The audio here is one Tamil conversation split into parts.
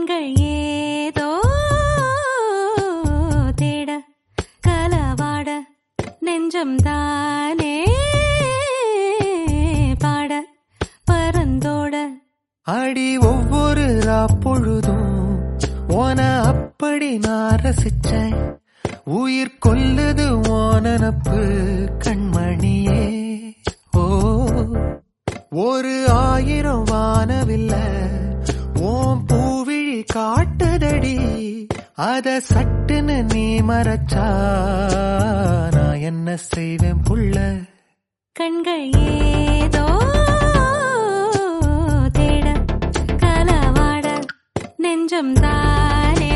கண்கள் ஏதோ தேட கலவாட நெஞ்சம் தானே பாட பரந்தோட அடி ஒவ்வொரு பொழுதும் ஓன அப்படி நான் ரசிச்சேன். உயிர் கொல்லுது ஓனப்பு கண்மணியே. ஓ ஒரு 1000 வானவில்ல ஓம் பூவிழி காட்டுதடி. அத சட்டுன்னு நீ மறைச்சா நான் என்ன செய்வேன் புள்ள. கண்கள் ஏதோ தேட கலவாட நெஞ்சம் தானே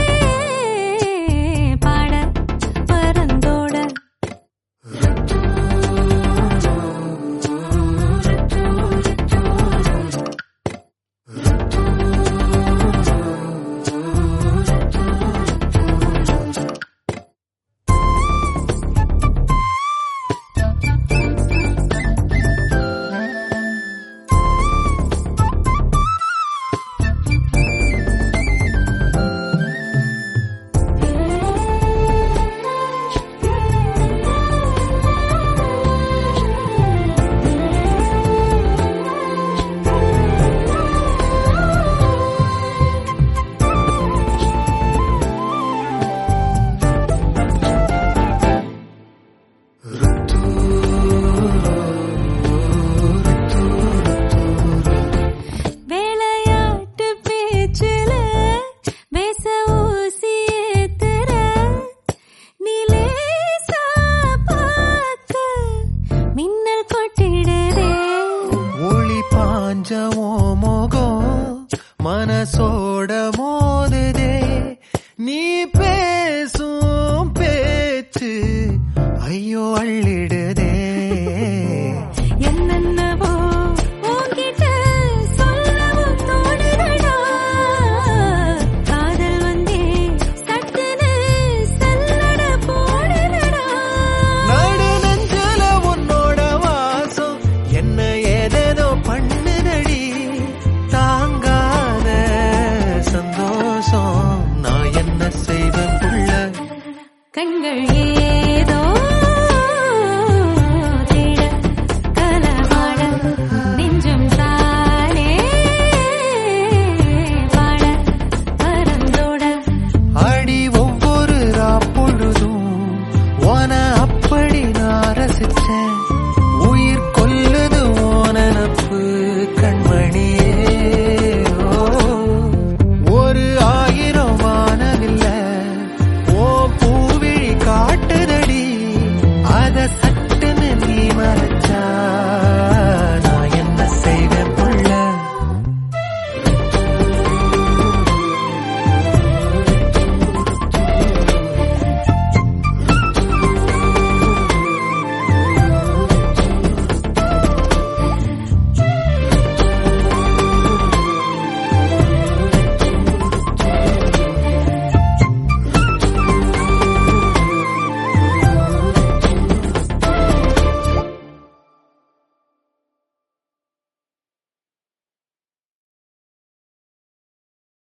பாட பரந்தோட மனசோட மோதுதே நீ பேசும் பேச்சு ஐயோ அள்ளிடுதே. என்னென்னவோ உன்கிட்ட சொல்லவும் தோணுதடா. காதல் வந்தே சட்டுன்னு சல்லட போடுதடா. நடு நெஞ்சில உன்னோட வாசம் என்ன ஏதேதோ பண்ண